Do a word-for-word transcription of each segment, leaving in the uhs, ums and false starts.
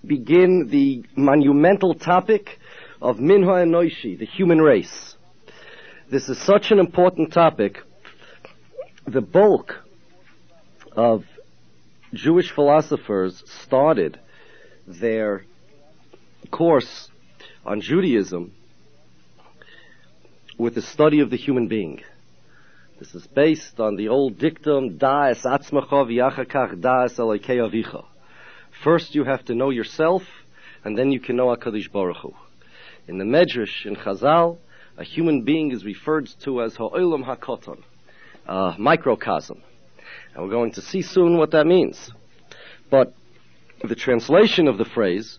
begin the monumental topic of Min HaEnoshi, the human race. This is such an important topic. The bulk of Jewish philosophers started their course on Judaism with the study of the human being. This is based on the old dictum, Da es atzmacha v'yachakach da es Elokei avicha. First you have to know yourself, and then you can know HaKadosh Baruch Hu. In the Medrash, in Chazal, a human being is referred to as ha'olam ha'koton, a microcosm. And we're going to see soon what that means. But the translation of the phrase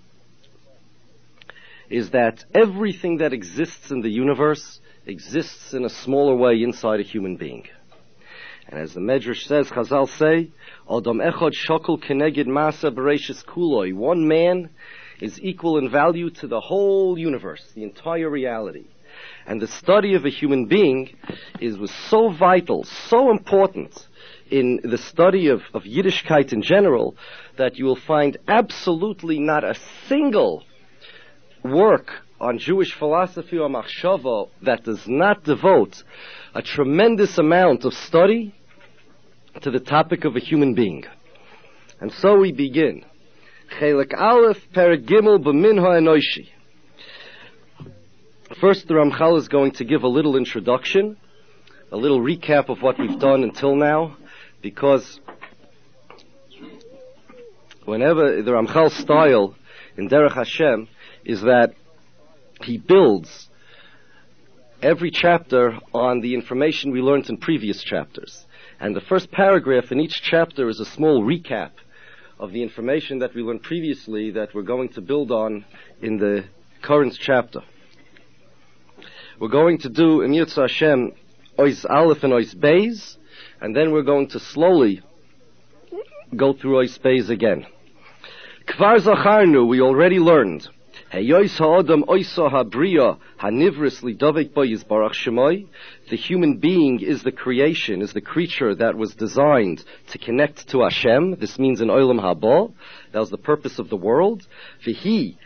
is that everything that exists in the universe exists in a smaller way inside a human being. And as the Medrash says, Chazal say, Adam echad shakul keneged masa bereishis kuloi. One man is equal in value to the whole universe, the entire reality. And the study of a human being is was so vital, so important in the study of, of Yiddishkeit in general, that you will find absolutely not a single work on Jewish philosophy or machshava that does not devote a tremendous amount of study to the topic of a human being. And so we begin. Chelik Aleph, Perek Gimel, B'min HaEnoshi. First, the Ramchal is going to give a little introduction, a little recap of what we've done until now, because whenever the Ramchal's style in Derech Hashem is that he builds every chapter on the information we learned in previous chapters. And the first paragraph in each chapter is a small recap of the information that we learned previously that we're going to build on in the current chapter. We're going to do in Yirtzeh Hashem Ois Aleph and Ois Beis, and then we're going to slowly go through Ois Beis again. Kvar Zacharnu, we already learned. The human being is the creation, is the creature that was designed to connect to Hashem. This means in Olam Haba. That was the purpose of the world. And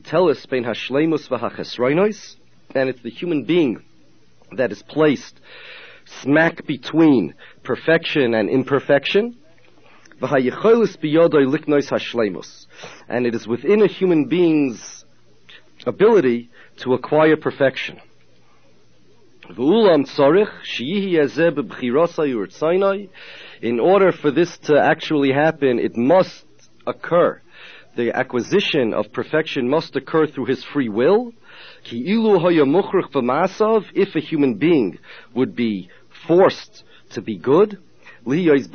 it's the human being that is placed smack between perfection and imperfection. And it is within a human being's ability to acquire perfection. In order for this to actually happen, it must occur. The acquisition of perfection must occur through his free will. If a human being would be forced to be good, he would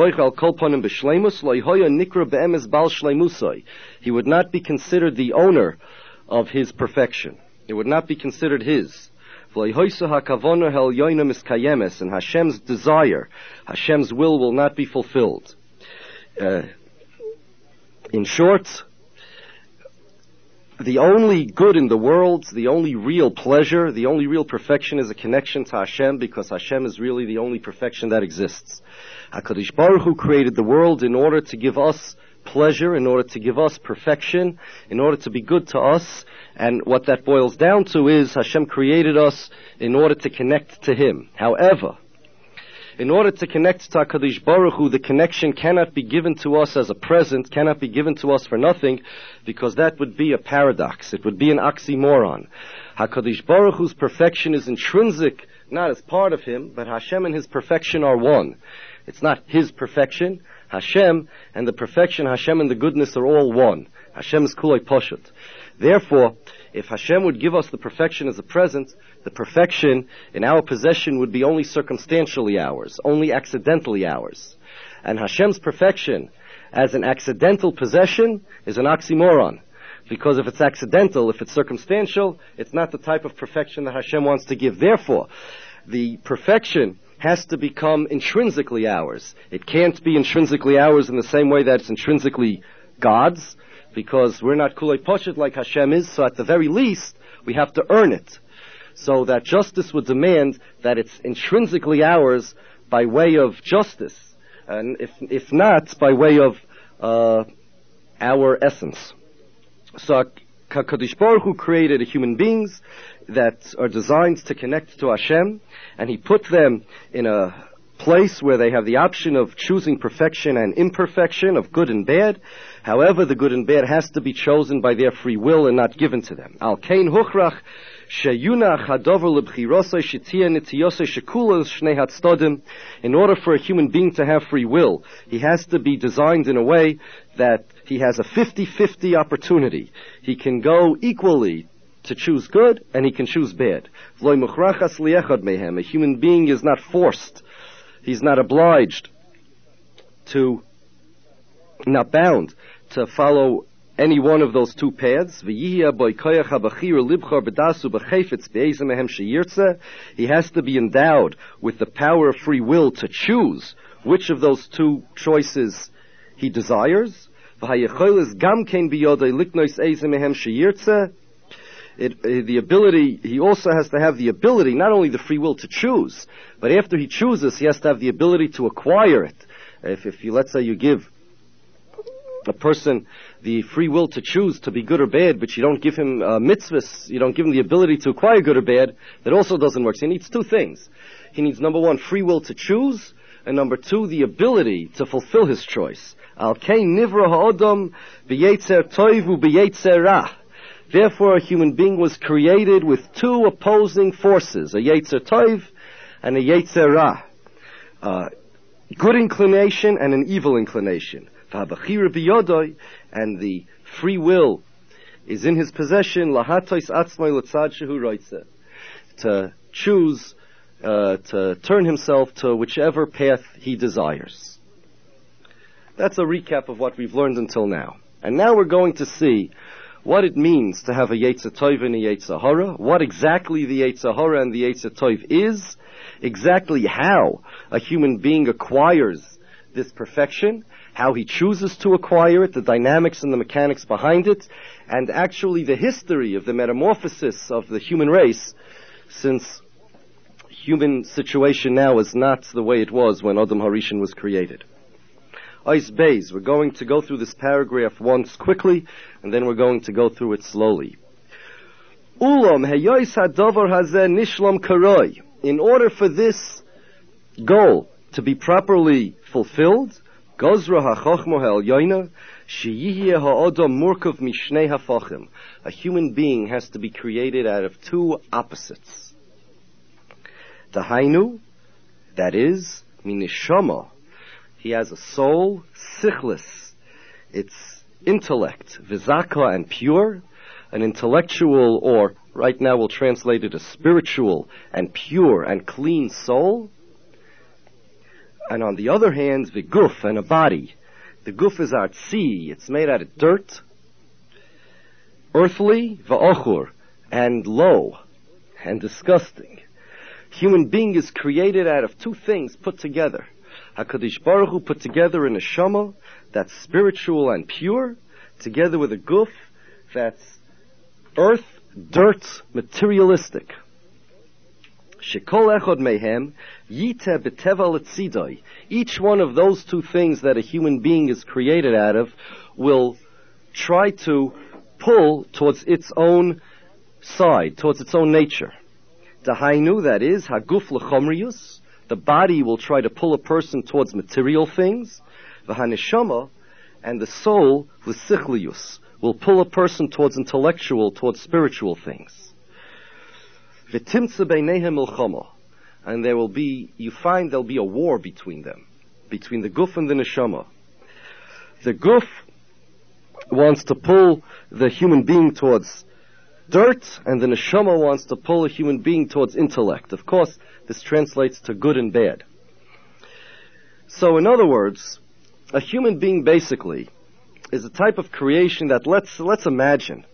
not be considered the owner of his perfection. It would not be considered his. And Hashem's desire, Hashem's will will not be fulfilled. Uh, in short, the only good in the world, the only real pleasure, the only real perfection is a connection to Hashem, because Hashem is really the only perfection that exists. HaKadosh Baruch Hu created the world in order to give us pleasure, in order to give us perfection, in order to be good to us. And what that boils down to is Hashem created us in order to connect to Him. However, in order to connect to HaKadosh Baruch Hu, the connection cannot be given to us as a present, cannot be given to us for nothing, because that would be a paradox. It would be an oxymoron. HaKadosh Baruch Hu's perfection is intrinsic, not as part of Him, but Hashem and His perfection are one. It's not His perfection. Hashem and the perfection, Hashem and the goodness are all one. Hashem is kulei poshut. Therefore, if Hashem would give us the perfection as a present, the perfection in our possession would be only circumstantially ours, only accidentally ours. And Hashem's perfection as an accidental possession is an oxymoron. Because if it's accidental, if it's circumstantial, it's not the type of perfection that Hashem wants to give. Therefore, the perfection has to become intrinsically ours. It can't be intrinsically ours in the same way that it's intrinsically God's, because we're not kulei poshut like Hashem is, so at the very least, we have to earn it. So that justice would demand that it's intrinsically ours by way of justice, and if if not, by way of uh, our essence. So HaKadosh Baruch Hu created human beings that are designed to connect to Hashem, and He put them in a place where they have the option of choosing perfection and imperfection, of good and bad. However, the good and bad has to be chosen by their free will and not given to them. Al kein huchrach sheyunach hadover lebchirosai shetia nitiyosai shekulos shnei hatzdodim. In order for a human being to have free will, he has to be designed in a way that he has a fifty-fifty opportunity. He can go equally to choose good, and he can choose bad. A human being is not forced. He's not obliged to, not bound to follow any one of those two paths. He has to be endowed with the power of free will to choose which of those two choices he desires. It, uh, the ability, he also has to have the ability, not only the free will to choose, but after he chooses, he has to have the ability to acquire it. If, if you, let's say you give a person the free will to choose to be good or bad, but you don't give him uh, mitzvahs, you don't give him the ability to acquire good or bad, that also doesn't work. So he needs two things. He needs, number one, free will to choose, and number two, the ability to fulfill his choice. Al kein nivra ha'odam b'yetzer toiv u'b'yetzer ra. Therefore, a human being was created with two opposing forces, a Yetzer Tov and a Yetzer Ra. Uh, good inclination and an evil inclination. And the free will is in his possession, to choose, uh, to turn himself to whichever path he desires. That's a recap of what we've learned until now. And now we're going to see what it means to have a Yetzer Tov and a Yetzer Hara, what exactly the Yetzer Hara and the Yetzer Tov is, exactly how a human being acquires this perfection, how he chooses to acquire it, the dynamics and the mechanics behind it, and actually the history of the metamorphosis of the human race, since human situation now is not the way it was when Adam Harishon was created. Ois Beis, we're going to go through this paragraph once quickly, and then we're going to go through it slowly. Ulam heyois hadover hazeh nishlam karoi. In order for this goal to be properly fulfilled, gozra hachochmo ha'elyoina, sheyihye ha'odam murkav mishnei hafachim. A human being has to be created out of two opposites. Dahainu, that is, minishama. He has a soul, sichlis, it's intellect, vizaka and pure, an intellectual, or right now we'll translate it as spiritual and pure and clean soul. And on the other hand, viguf, and a body. The guf is artsi, it's made out of dirt, earthly, va'ochur, and low, and disgusting. Human being is created out of two things put together. HaKadosh Baruch Hu put together a neshama that's spiritual and pure, together with a guf that's earth, dirt, materialistic. Shekol echad mehem yiteh b'teva letzidai. Each one of those two things that a human being is created out of will try to pull towards its own side, towards its own nature. Dahainu, that is, haguf lechomrius. The body will try to pull a person towards material things. V'haneshama, and the soul, l'sichlius, will pull a person towards intellectual, towards spiritual things. V'timtza beinehem milchama, and there will be, you find there'll be a war between them, between the guf and the neshama. The guf wants to pull the human being towards dirt, and the neshama wants to pull a human being towards intellect. Of course, this translates to good and bad. So, in other words, a human being basically is a type of creation that, let's let's imagine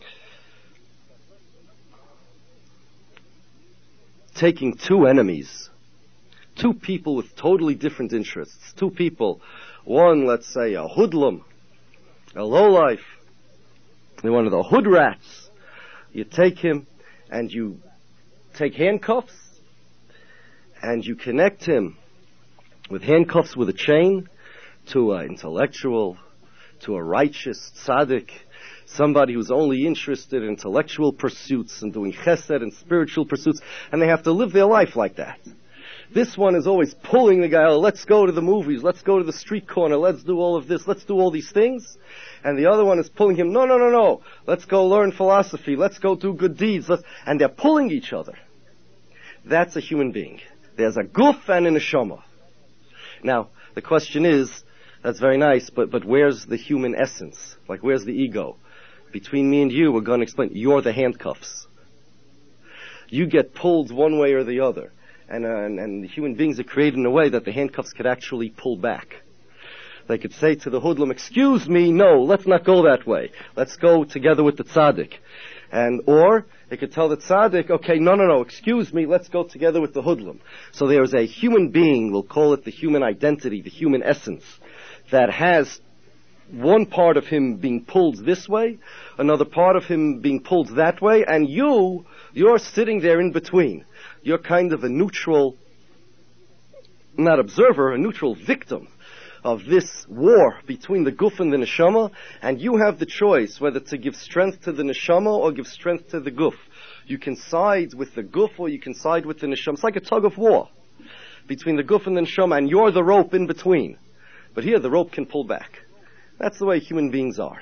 taking two enemies, two people with totally different interests, two people, one, let's say, a hoodlum, a lowlife, one of the hood rats. You take him and you take handcuffs and you connect him with handcuffs with a chain to an intellectual, to a righteous tzaddik, somebody who's only interested in intellectual pursuits and doing chesed and spiritual pursuits, and they have to live their life like that. This one is always pulling the guy, oh, let's go to the movies, let's go to the street corner, let's do all of this, let's do all these things. And the other one is pulling him, no, no, no, no, let's go learn philosophy, let's go do good deeds, let's... and they're pulling each other. That's a human being. There's a guf and a neshama. Now, the question is, that's very nice, but, but where's the human essence? Like, where's the ego? Between me and you, we're going to explain, you're the handcuffs. You get pulled one way or the other. And, uh, and, and human beings are created in a way that the handcuffs could actually pull back. They could say to the hoodlum, excuse me, no, let's not go that way. Let's go together with the tzaddik. And, or, they could tell the tzaddik, okay, no, no, no, excuse me, let's go together with the hoodlum. So there's a human being, we'll call it the human identity, the human essence, that has one part of him being pulled this way, another part of him being pulled that way, and you, you're sitting there in between. You're kind of a neutral, not observer, a neutral victim of this war between the guf and the neshama, and you have the choice whether to give strength to the neshama or give strength to the guf. You can side with the guf or you can side with the neshama. It's like a tug of war between the guf and the neshama, and you're the rope in between. But here the rope can pull back. That's the way human beings are.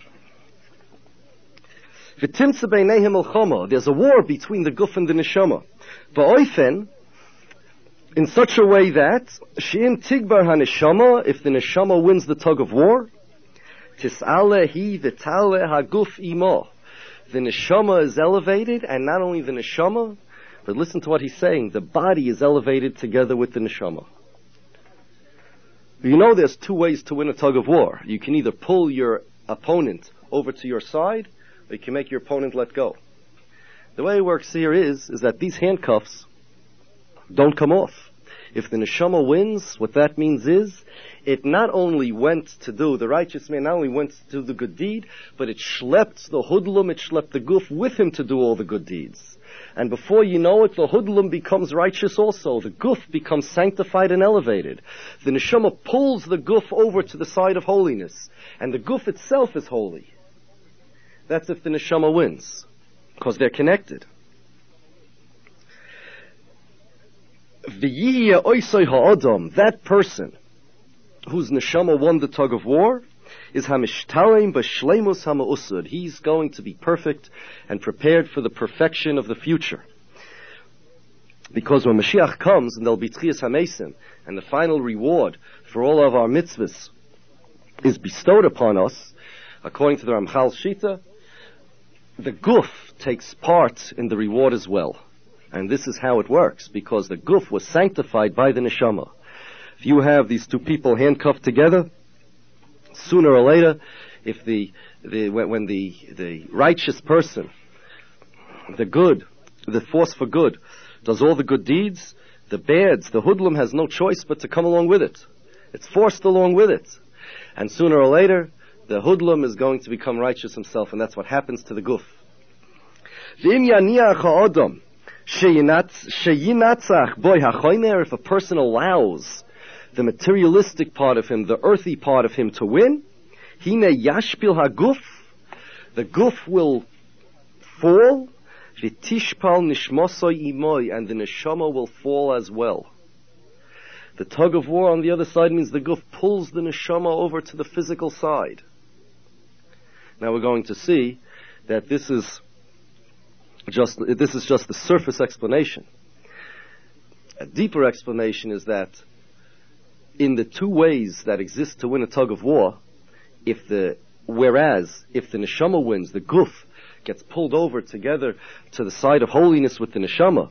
There's a war between the guf and the neshama. Ba'oifen, in such a way that she'im tigbar haneshama, if the neshama wins the tug of war, tis'ale hi v'tale haguf imo. The neshama is elevated, and not only the neshama, but listen to what he's saying, the body is elevated together with the neshama. You know there's two ways to win a tug of war. You can either pull your opponent over to your side, or you can make your opponent let go. The way it works here is, is that these handcuffs don't come off. If the neshama wins, what that means is, it not only went to do, the righteous man not only went to do the good deed, but it schlepped the hoodlum, it schlepped the guf with him to do all the good deeds. And before you know it, the hoodlum becomes righteous also. The guf becomes sanctified and elevated. The neshama pulls the guf over to the side of holiness. And the guf itself is holy. That's if the neshama wins. Because they're connected. That person whose neshama won the tug of war is hamishtalem b'shleimus hama'usud. He's going to be perfect and prepared for the perfection of the future. Because when Mashiach comes, and there'll be Tchias HaMesim, and the final reward for all of our mitzvahs is bestowed upon us, according to the Ramchal Shita, the guf takes part in the reward as well. And this is how it works, because the guf was sanctified by the neshama. If you have these two people handcuffed together, sooner or later, if the, the when, when the the righteous person, the good, the force for good, does all the good deeds, the bads, the hoodlum has no choice but to come along with it. It's forced along with it. And sooner or later, the hoodlum is going to become righteous himself, and that's what happens to the guf. If a person allows the materialistic part of him, the earthy part of him to win, hine yashpil haguf, the guf will fall, v'tishpal nishmosoi imoy, and the neshama will fall as well. The tug of war on the other side means the guf pulls the neshama over to the physical side. Now we're going to see that this is just this is just the surface explanation. A deeper explanation is that in the two ways that exist to win a tug of war, if the whereas if the neshama wins, the guf gets pulled over together to the side of holiness with the neshama.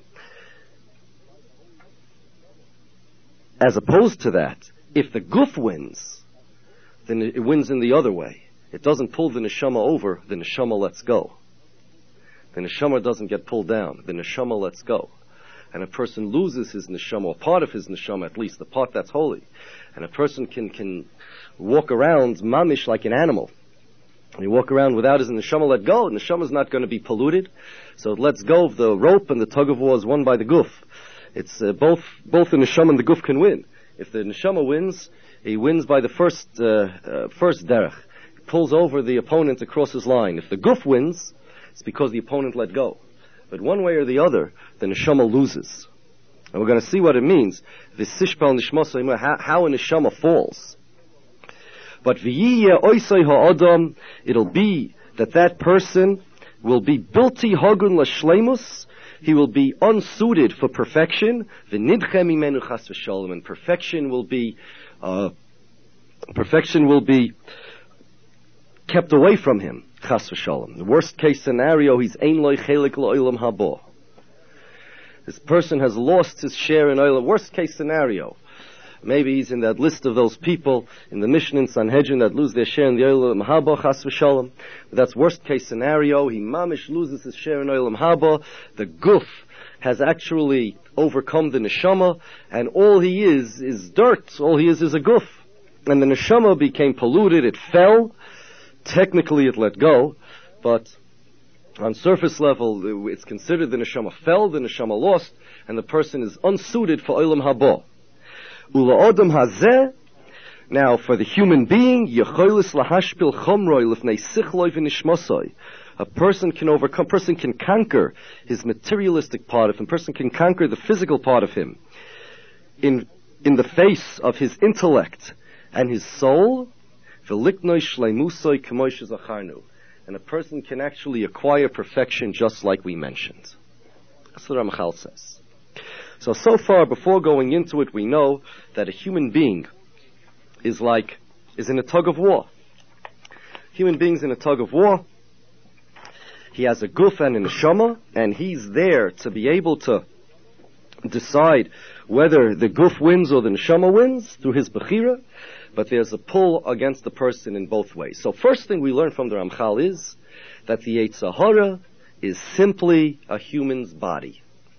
As opposed to that, if the guf wins, then it wins in the other way. It doesn't pull the neshama over, the neshama lets go. The neshama doesn't get pulled down, the neshama lets go. And a person loses his neshama, or part of his neshama at least, the part that's holy. And a person can, can walk around mamish like an animal. And he walk around without his neshama let go, the neshama is not going to be polluted. So it lets go of the rope, and the tug of war is won by the guf. It's uh, both both the neshama and the guf can win. If the neshama wins, he wins by the first uh, uh, first derech. pulls over the opponent across his line. If the guf wins, it's because the opponent let go. But one way or the other, the neshama loses. And we're going to see what it means. V'sishpal nishmasa, how, how a neshama falls. But v'yiyeh oisei ha'adam, it'll be that that person will be bilti hagun l'shleimus, he will be unsuited for perfection, v'nidche mimenu chas v'shalom, and perfection will be, uh, perfection will be kept away from him, chas v'shalom. The worst case scenario, he's ein loy chelik lo'olam habo. This person has lost his share in olam. Worst case scenario. Maybe he's in that list of those people in the Mishnah in Sanhedrin that lose their share in the olam haba, chas v'shalom. That's worst case scenario. He mamish loses his share in olam haba. The guf has actually overcome the neshama, and all he is is dirt. All he is is a guf. And the neshama became polluted. It fell. Technically, it let go, but on surface level, it's considered the neshama fell, the neshama lost, and the person is unsuited for olam haba. Ula adam hazeh. Now, for the human being, yecholis lahashpil chomroi lifnei sichloi v'nishmosoi. A person can overcome, person can conquer his materialistic part of him, person can conquer the physical part of him in, in the face of his intellect and his soul. V'liknoi shleimusoi k'moish zacharnu. And a person can actually acquire perfection just like we mentioned. That's what Ramchal says. So, so far, before going into it, we know that a human being is like, is in a tug of war. Human being's in a tug of war. He has a guf and a neshama, and he's there to be able to decide whether the guf wins or the neshama wins through his bechira, but there's a pull against the person in both ways. So first thing we learn from the Ramchal is that the Yetzer Hara is simply a human's body.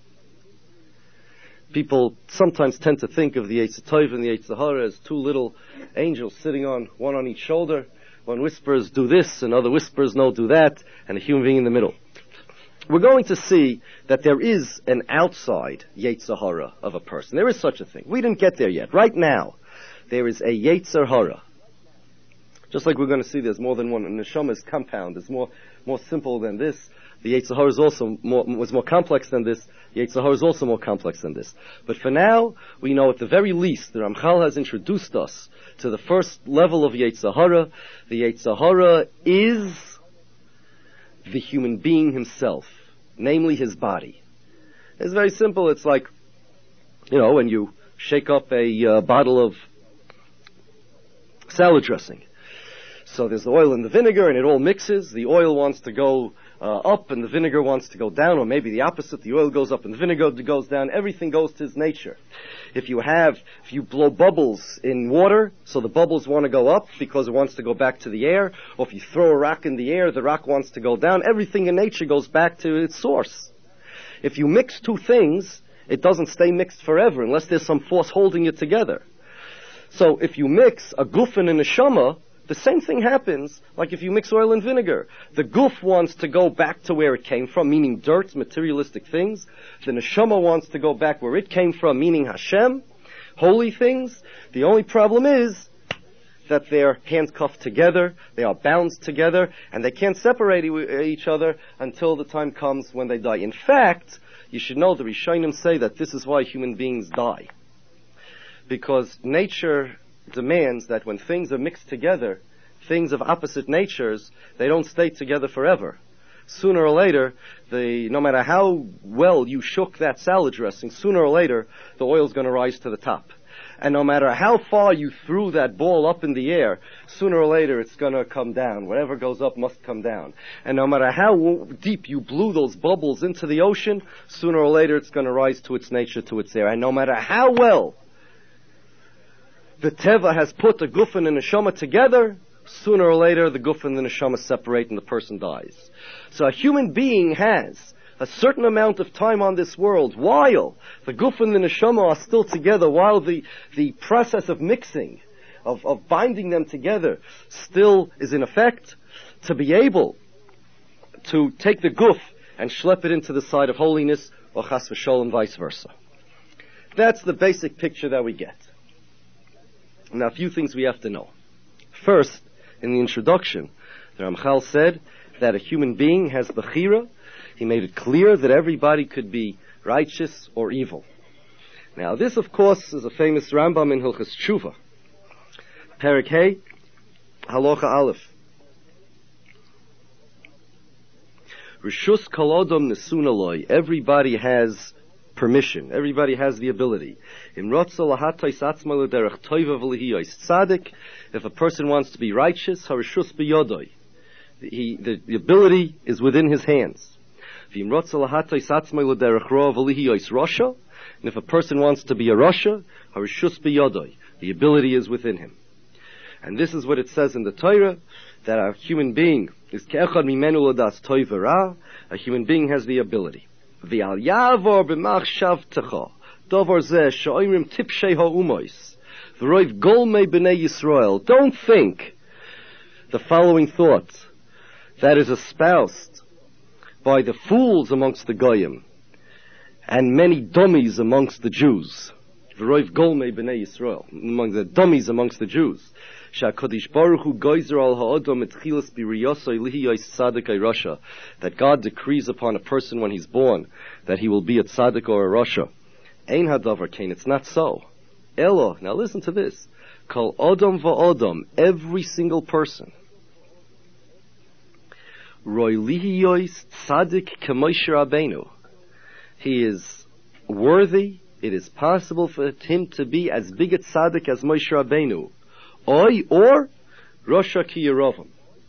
People sometimes tend to think of the Yetzer Tov and the Yetzer Hara as two little angels sitting on one on each shoulder. One whispers, do this, and other whispers, no, do that, and a human being in the middle. We're going to see that there is an outside Yetzer Hara of a person. There is such a thing. We didn't get there yet. Right now, there is a Yetzer Hara. Just like we're going to see there's more than one. Neshama is compound. It's more, more simple than this. The Yetzer Hara is also more, was more complex than this. The Yetzer Hara is also more complex than this. But for now, we know at the very least, the Ramchal has introduced us to the first level of Yetzer Hara. The Yetzer Hara is the human being himself, namely his body. It's very simple. It's like, you know, when you shake up a uh, bottle of salad dressing. So there's the oil and the vinegar, and it all mixes. The oil wants to go uh, up, and the vinegar wants to go down, or maybe the opposite. The oil goes up, and the vinegar goes down. Everything goes to its nature. If you have, if you blow bubbles in water, so the bubbles want to go up because it wants to go back to the air, or if you throw a rock in the air, the rock wants to go down. Everything in nature goes back to its source. If you mix two things, it doesn't stay mixed forever unless there's some force holding it together. So if you mix a guf and a neshama, the same thing happens like if you mix oil and vinegar. The guf wants to go back to where it came from, meaning dirt, materialistic things. The neshama wants to go back where it came from, meaning Hashem, holy things. The only problem is that they're handcuffed together, they are bound together, and they can't separate e- each other until the time comes when they die. In fact, you should know the Rishonim say that this is why human beings die. Because nature demands that when things are mixed together, things of opposite natures, they don't stay together forever. Sooner or later, the, no matter how well you shook that salad dressing, sooner or later, the oil's going to rise to the top. And no matter how far you threw that ball up in the air, sooner or later it's going to come down. Whatever goes up must come down. And no matter how deep you blew those bubbles into the ocean, sooner or later it's going to rise to its nature, to its air. And no matter how well the Teva has put the guf and the neshama together, sooner or later the guf and the neshama separate and the person dies. So a human being has a certain amount of time on this world while the guf and the neshama are still together, while the, the process of mixing, of, of binding them together still is in effect, to be able to take the guf and schlep it into the side of holiness, or chas v'sholem, vice versa. That's the basic picture that we get. Now, a few things we have to know. First, in the introduction, the Ramchal said that a human being has bechira. He made it clear that everybody could be righteous or evil. Now this, of course, is a famous Rambam in Hilchos Tshuva. Perek Hey, Halacha Aleph. Rishus kol odom nesun aloi. Everybody has permission. Everybody has the ability. Im rotza lahatais atzma l'derech toiva v'lihiyos tzadik. If a person wants to be righteous, harishus biyodoi. He, the, the ability is within his hands. V'im rotza lahatais atzma l'derech roa v'lihiyos rosha. And if a person wants to be a rasha, harishus biyodoi. The ability is within him. And this is what it says in the Torah, that a human being is ke'echad mimenu l'das toiv v'ra. A human being has the ability. V'al yavor b'machshavtecha davar zeh she'oimrim tipshei ha'umois v'roiv golmei b'nei Yisrael. Don't think the following thought that is espoused by the fools amongst the goyim and many dummies amongst the Jews. V'roiv golmei b'nei Yisrael, among the dummies amongst the Jews. Sha'Kodesh Baruch Hu goizer al ha'odom etchilas b'riyosoi lihiyos tzadik rasha. That God decrees upon a person when he's born that he will be a tzaddik or a rasha. Ein hadavar kain. It's not so. Elo. Now listen to this. Kol odom va'odom. Every single person. Roi lihiyos tzadik k'Moshe Rabbeinu. He is worthy. It is possible for him to be as big a tzaddik as Moshe Rabbeinu. Oy, or Rosha ki Yerovam.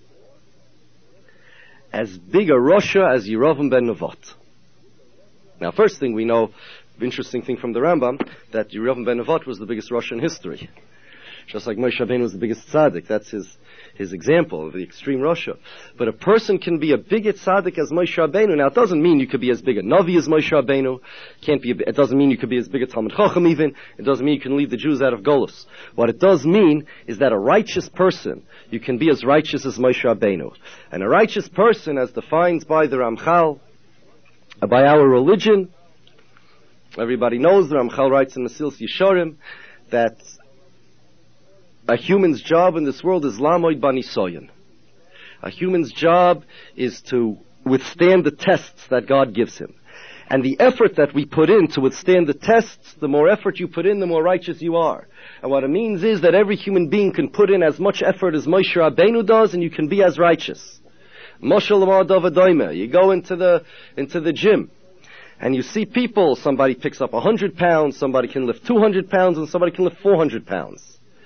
As big a Rosha as Yerovam ben Nevat. Now, first thing we know, interesting thing from the Rambam, that Yerovam ben Nevat was the biggest Rosha in history. Just like Moshe Rabbeinu was the biggest tzaddik. That's his, his example of the extreme Rosha. But a person can be a big tzaddik as Moshe Rabbeinu. Now, it doesn't mean you could be as big a Navi as Moshe Rabbeinu. Can't be a, it doesn't mean you could be as big a Talmud Chacham even. It doesn't mean you can lead the Jews out of Golus. What it does mean is that a righteous person, you can be as righteous as Moshe Rabbeinu. And a righteous person, as defined by the Ramchal, by our religion, everybody knows the Ramchal writes in Mesilas Yesharim that a human's job in this world is lamoid banisoyan. A human's job is to withstand the tests that God gives him. And the effort that we put in to withstand the tests, the more effort you put in, the more righteous you are. And what it means is that every human being can put in as much effort as Moshe Rabbeinu does, and you can be as righteous. Moshe Lamar Davadoime. You go into the, into the gym, and you see people, somebody picks up one hundred pounds, somebody can lift two hundred pounds, and somebody can lift four hundred pounds.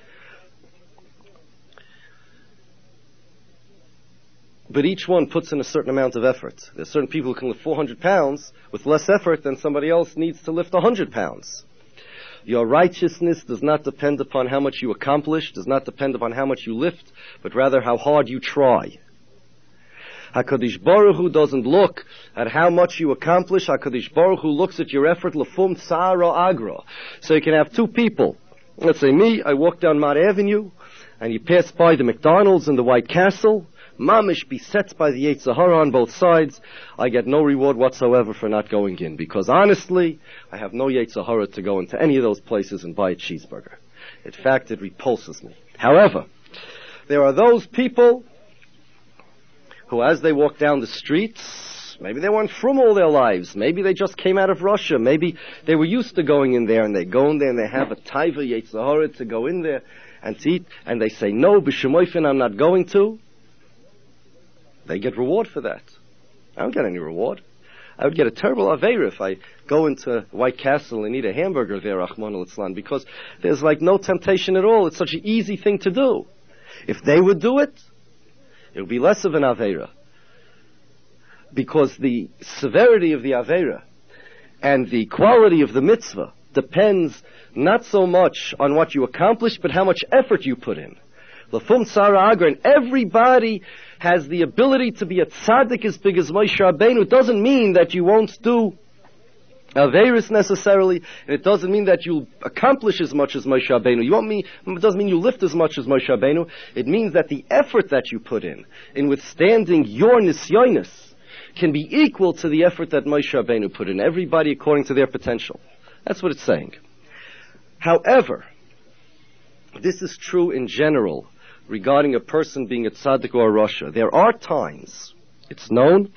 But each one puts in a certain amount of effort. There's certain people who can lift four hundred pounds with less effort than somebody else needs to lift one hundred pounds. Your righteousness does not depend upon how much you accomplish, does not depend upon how much you lift, but rather how hard you try. HaKadosh Baruch Hu doesn't look at how much you accomplish. HaKadosh Baruch Hu looks at your effort, lefum tsara agra. So you can have two people. Let's say me, I walk down Mott Avenue, and you pass by the McDonald's and the White Castle. Mamish beset by the Yetzer Hara on both sides. I get no reward whatsoever for not going in, because honestly, I have no Yetzer Hara to go into any of those places and buy a cheeseburger. In fact, it repulses me. However, there are those people who, as they walk down the streets, maybe they weren't from all their lives, maybe they just came out of Russia, maybe they were used to going in there, and they go in there and they have a taiva Yetzer Hara to go in there and to eat, and they say, no, b'shemoifen, I'm not going to. They get reward for that. I don't get any reward. I would get a terrible aveira if I go into White Castle and eat a hamburger there, Rahman al-Islam, because there's like no temptation at all. It's such an easy thing to do. If they would do it, it would be less of an aveira. Because the severity of the aveira and the quality of the mitzvah depends not so much on what you accomplish, but how much effort you put in. Lefum Tzara Agra, and everybody has the ability to be a tzaddik as big as Moshe Rabbeinu. It doesn't mean that you won't do Averis necessarily, and it doesn't mean that you'll accomplish as much as Moshe Rabbeinu. You won't mean, it doesn't mean you lift as much as Moshe Rabbeinu. It means that the effort that you put in, in withstanding your nisyonis, can be equal to the effort that Moshe Rabbeinu put in. Everybody according to their potential. That's what it's saying. However, this is true in general regarding a person being a tzaddik or a rasha. There are times, it's known,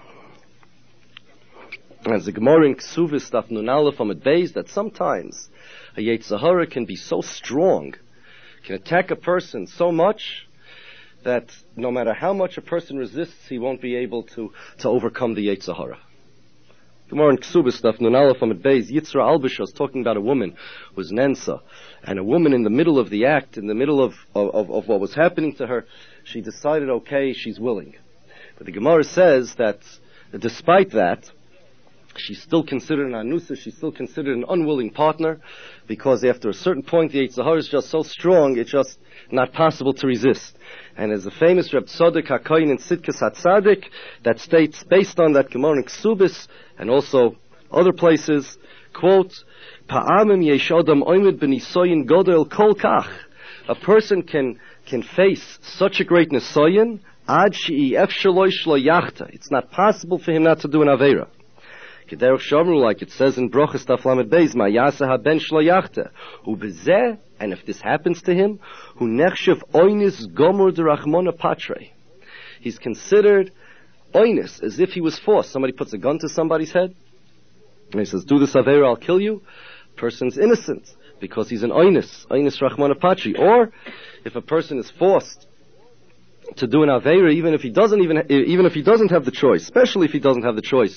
as the Gemara in Ksuvis Daf Nun Aleph Amud Beis, that sometimes a Yetzer Hara can be so strong, can attack a person so much, that no matter how much a person resists, he won't be able to, to overcome the Yetzer Hara. Gemara in Ksubis Daf Nun Aleph Amud Beis, Yitzra Albisha is talking about a woman who was Nensa, and a woman in the middle of the act, in the middle of, of, of what was happening to her, she decided, okay, she's willing. But the Gemara says that despite that, she's still considered an anusa, she's still considered an unwilling partner, because after a certain point the Yetzer Hara is just so strong, it's just not possible to resist. And as a famous Reb Tzadok HaKohen in Sidkas HaTzadik, that states, based on that Gemara in Ksubis, and also other places, quote, Pa'amim yesh adam oimid b'nisoyin godel kol kach. A person can, can face such a great nisoyin, ad she'i efshaloi shlo yachta. It's not possible for him not to do an Aveira. Kederach Shamru, like it says in Brochus Daf Lamed Beis, Ma Yasa haben shlo yachta. Hu bezeh, and if this happens to him, hu nechshev oinis gomor derachmona patre. He's considered oinis, as if he was forced. Somebody puts a gun to somebody's head, and he says, do this Aveira, I'll kill you. Person's innocent, because he's an oinis, oinis rachmona patre. Or, if a person is forced to do an Aveira, even if he doesn't even, even if he doesn't have the choice, especially if he doesn't have the choice,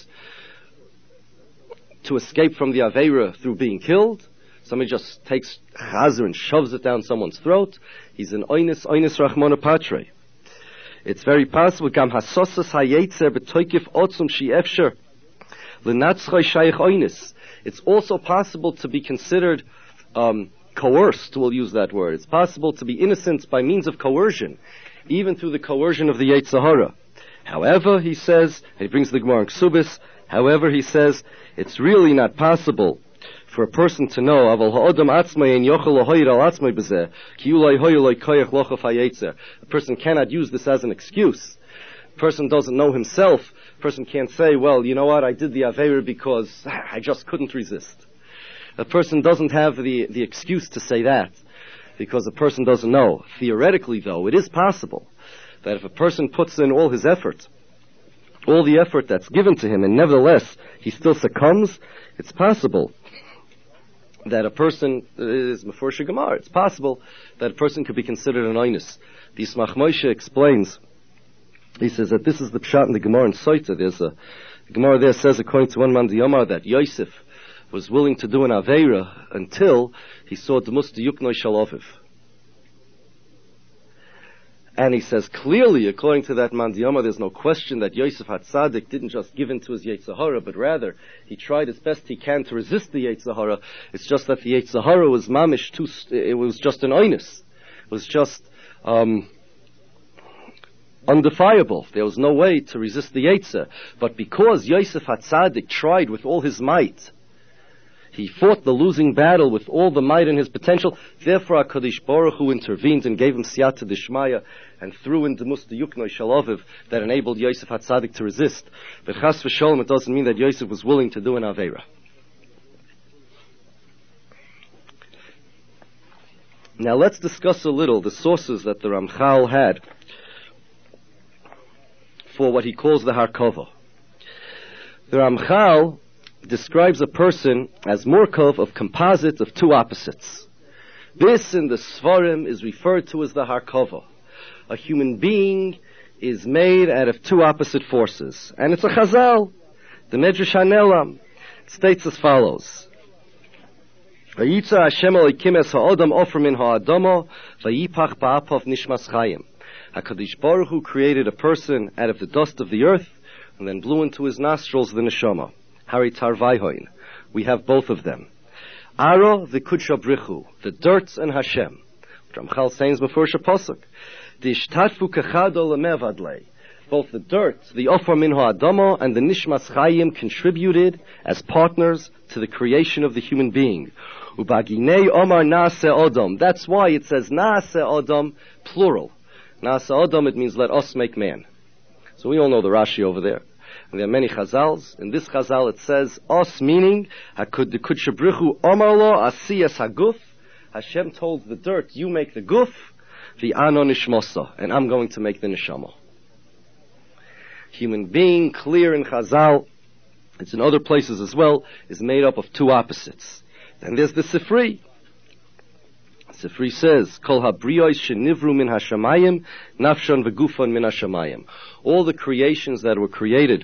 to escape from the Aveira through being killed, somebody just takes chazer and shoves it down someone's throat, he's an oinis, oinis rachmona patre. It's very possible, gam hasosas hayetzer betoikif otzum shi efsher l'natzchoi shayich oinis. It's also possible to be considered um, coerced, we'll use that word. It's possible to be innocent by means of coercion, even through the coercion of the Yetzer Hara. However, he says, and he brings the Gemara in Ksubis, however, he says, it's really not possible for a person to know, a person cannot use this as an excuse. A person doesn't know himself. A person can't say, well, you know what, I did the Aveira because I just couldn't resist. A person doesn't have the, the excuse to say that, because a person doesn't know. Theoretically, though, it is possible that if a person puts in all his effort, all the effort that's given to him, and nevertheless he still succumbs, it's possible that a person is Mefursha Gemara. It's possible that a person could be considered an oinus. The Yismach Moshe explains, he says that this is the pshat in the Gemara in Soita. There's a the Gemara there says, according to one man Yomar, that Yosef was willing to do an Aveira until he saw Demus Yuknoi Shaloviv. And he says clearly, according to that man Diyama, there's no question that Yosef HaTzadik didn't just give in to his Yetzer Hara, but rather he tried as best he can to resist the Yetzer Hara. It's just that the Yetzer Hara was mamish too, it was just an oinus. It was just um, undefiable. There was no way to resist the Yetzer. But because Yosef HaTzadik tried with all his might, he fought the losing battle with all the might and his potential. Therefore, HaKadosh Baruch Hu intervened and gave him siyata d'shmaya and threw in Demus Yuknoi Shaloviv that enabled Yosef HaTzadik to resist. But chas v'sholem, it doesn't mean that Yosef was willing to do an Aveira. Now let's discuss a little the sources that the Ramchal had for what he calls the Harkova. The Ramchal describes a person as Murkov of composite of two opposites. This in the Svarim is referred to as the Harkova. A human being is made out of two opposite forces. And it's a Chazal. The Medrash HaNelam states as follows. Vayitza Hashem Elokim es ha'odam offer min ha'adamo vayipach ba'apov nishmas chayim. HaKadosh Baruch Hu created a person out of the dust of the earth and then blew into his nostrils the neshama. Hari Tarvaihoin. We have both of them. Aro the Kudshabrichu, the dirt and Hashem. Ramchal saying before Shapasuk. The Ishtatfu Kachado Lemevadle. Both the dirt, the Ofar Min Ha'adamo, and the Nishmas Chayim contributed as partners to the creation of the human being. Ubaginei Omar Naase Odom. That's why it says Naase Odom, plural. Naase Odom, it means let us make man. So we all know the Rashi over there. And there are many chazals. In this chazal it says, us meaning, Hakud the Kudshabrichu Omar lo Asiyas Haguf. Hashem told the dirt, you make the guf. the ano nishmosa, and I'm going to make the neshama. Human being, clear in Chazal, it's in other places as well, is made up of two opposites. Then there's the Sifri. Sifri says, Kol habriyos shenivru min hashamayim, nafshan v'gufan min hashamayim. All the creations that were created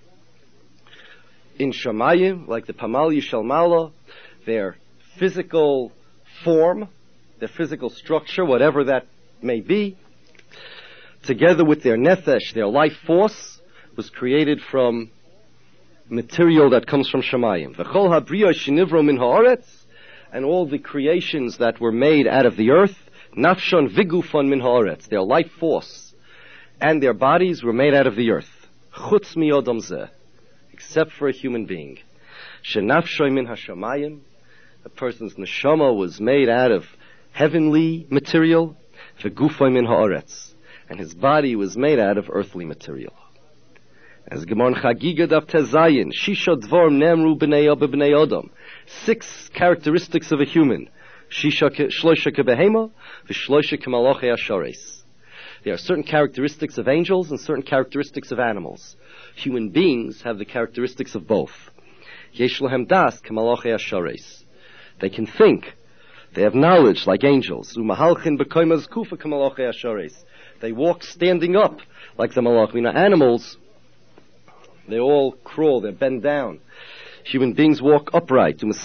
in Shamayim, like the Pamal Yishal Mala, their physical form, their physical structure, whatever that may be, together with their nefesh, their life force, was created from material that comes from Shamayim. V'chol habriyos shenivru min haaretz, and all the creations that were made out of the earth, nafshon vigufan min haaretz, their life force and their bodies were made out of the earth. Chutz mi odam zeh, except for a human being. Shenafshoy min hashamayim, a person's neshama was made out of heavenly material, vigufan min haaretz, and his body was made out of earthly material. As Gemara Chagiga Daf Tezayin, Shisha Dvorm Nemru B'nei Abba B'nei Odom, six characteristics of a human. Shisha Shloisha Kebehema, V'Shloisha Kemalachei Ashares. There are certain characteristics of angels and certain characteristics of animals. Human beings have the characteristics of both. Yesh Lahem Das Kemalachei Ashares. They can think. They have knowledge like angels. U'Mahalchin B'Koimaz Kufa Kemalachei Ashares. They walk standing up like the malach. We know animals, they all crawl, they bend down. Human beings walk upright. And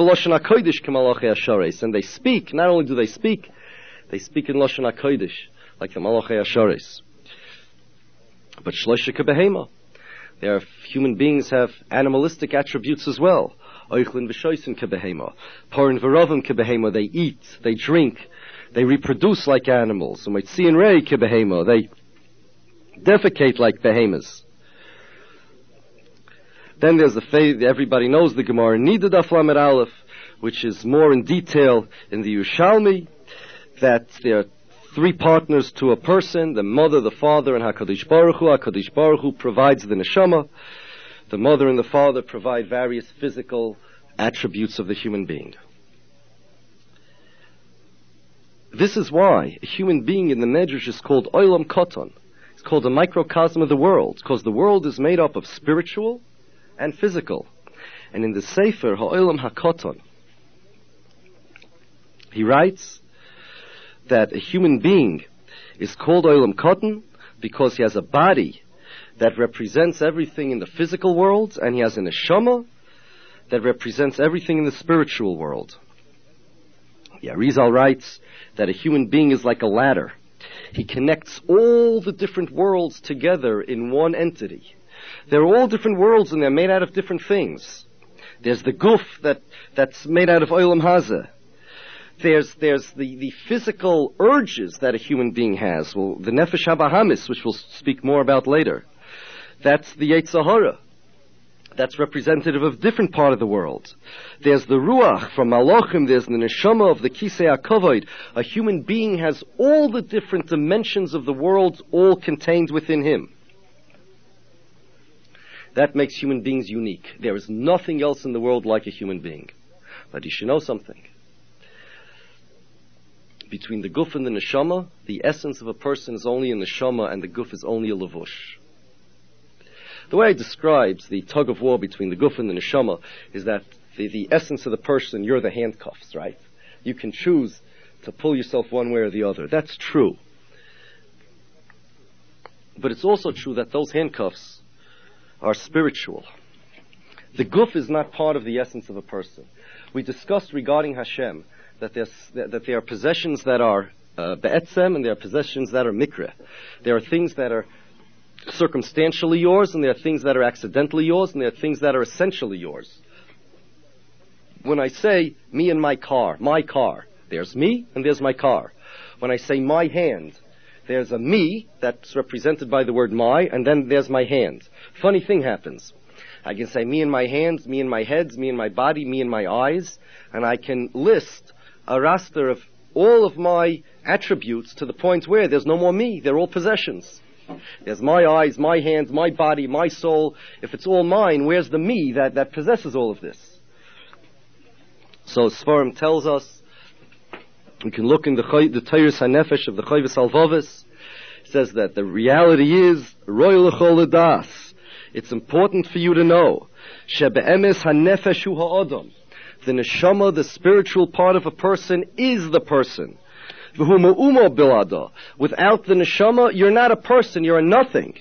they speak. Not only do they speak, they speak in Lashon HaKodesh, like the Malachei Ashares. But Shloisha Kebehema, their human beings have animalistic attributes as well. Oichlin v'shoisin kebehema, Porin v'rovim kebehema, they eat, they drink, they reproduce like animals. And Moitziin rei kebehema, they defecate like behemoths. Then there's the faith, everybody knows the Gemara Nida Daf Lamed Aleph, which is more in detail in the Yerushalmi, that there are three partners to a person, the mother, the father, and HaKadosh Baruch Hu. HaKadosh Baruch Hu provides the neshama. The mother and the father provide various physical attributes of the human being. This is why a human being in the Medrash is called Olam Koton. It's called a microcosm of the world, because the world is made up of spiritual and physical. And in the Sefer Ha'olam HaKoton, he writes that a human being is called Olam Koton because he has a body that represents everything in the physical world, and he has a neshama that represents everything in the spiritual world. The Arizal writes that a human being is like a ladder. He connects all the different worlds together in one entity. They're all different worlds and they're made out of different things. There's the guf that, that's made out of olam hazeh. There's, there's the, the physical urges that a human being has. Well, the nefesh habahamis, which we'll speak more about later. That's the Yetzer Hara. That's representative of a different part of the world. There's the ruach from Malachim. There's the neshama of the Kisei HaKavod. A human being has all the different dimensions of the world all contained within him. That makes human beings unique. There is nothing else in the world like a human being. But you should know something. Between the guf and the neshama, the essence of a person is only a neshama and the guf is only a lavush. The way it describes the tug of war between the guf and the neshama is that the, the essence of the person, you're the handcuffs, right? You can choose to pull yourself one way or the other. That's true. But it's also true that those handcuffs are spiritual. The guf is not part of the essence of a person. We discussed regarding Hashem that, that there are possessions that are uh, be'etzem and there are possessions that are mikra. There are things that are circumstantially yours and there are things that are accidentally yours and there are things that are essentially yours. When I say me and my car, my car, there's me and there's my car. When I say my hand, there's a me that's represented by the word my, and then there's my hand. Funny thing happens. I can say me and my hands, me and my heads, me and my body, me and my eyes, and I can list a raster of all of my attributes to the point where there's no more me. They're all possessions. There's my eyes, my hands, my body, my soul. If it's all mine, where's the me that, that possesses all of this? So Sfarim tells us We can look in the the Teiris HaNefesh of the Chayvus Alvavis. It says that the reality is, Roy L'chol L'das. It's important for you to know, Shebe'emes HaNefesh Hu Ha'odom. The neshama, the spiritual part of a person, is the person. Without the neshama, you're not a person, you're a nothing.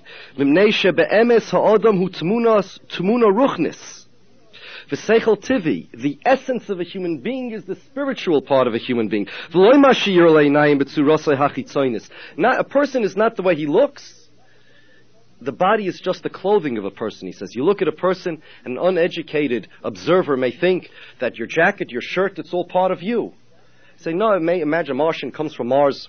The essence of a human being is the spiritual part of a human being. Not, a person is not the way he looks. The body is just the clothing of a person, he says. You look at a person, an uneducated observer may think that your jacket, your shirt, it's all part of you. Say, no, imagine a Martian comes from Mars,